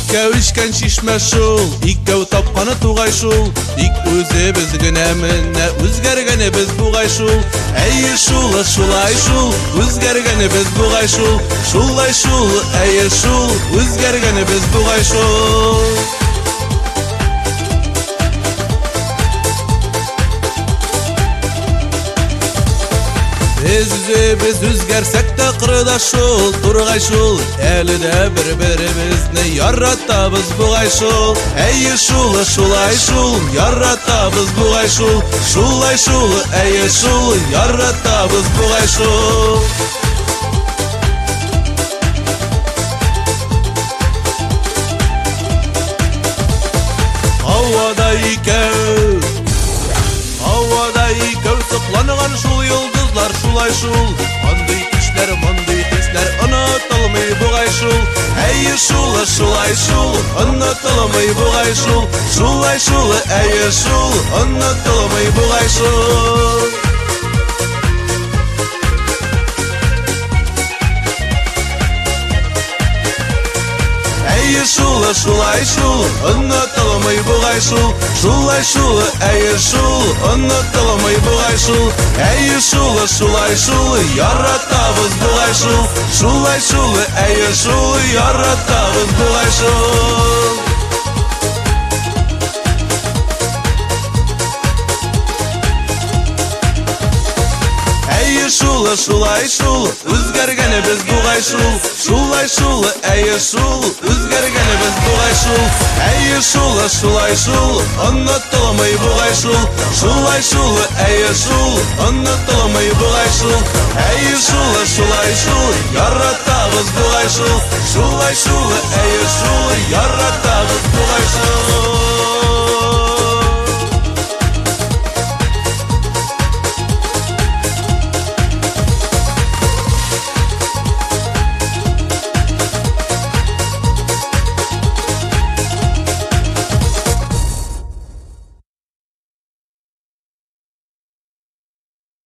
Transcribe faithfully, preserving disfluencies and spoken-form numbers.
Икәү ишкән чишмә шул, икәү тапканы тугай шул. Тик үзебез генә менә үзгәргәнебез бугай шул. Әйе шул, шулай шул, үзгәргәнебез бугай шул. Шулай шул, әйе шул, үзгәргәнебез бугай шул. Biz biz үзгәрсәк тә кырда шул, тургай шул. Әле дә бер-беребезне яратабыз бугай шул. Әйе шул, шулай шул, яратабыз бугай шул. Шулай шул, әйе шул, яратабыз бугай шул. Һавада икәү, һавада икәү сокланган шул йолдызлар шулай шул. Андый төшләр, мондый төсләр онытылмый бугай шул. Әйе шул, шулай шул, онытылмый бугай шул. Шулай шул, әйе шул, онытылмый бугай шул. Әйе шул, шулай шул, онытылмый бугай шул. Шулай шул, әйе шул, онытылмый бугай шул. Әйе шул, шулай шул, яратабыз бугай шул. Шулай шул, әйе шул, яратабыз бугай шул. Әйе шул, шулай шул, үзгәргәнебез бугай шул. Шулай шул, әйе шул, үзгәргәнебез бугай шул. Әйе шул, шулай шул, онытылмый бугай шул. Шулай шул, әйе шул, онытылмый бугай шул. Әйе шул, шулай шул, яратабыз бугай шул. Шулай шул, әйе шул, яратабыз бугай шул.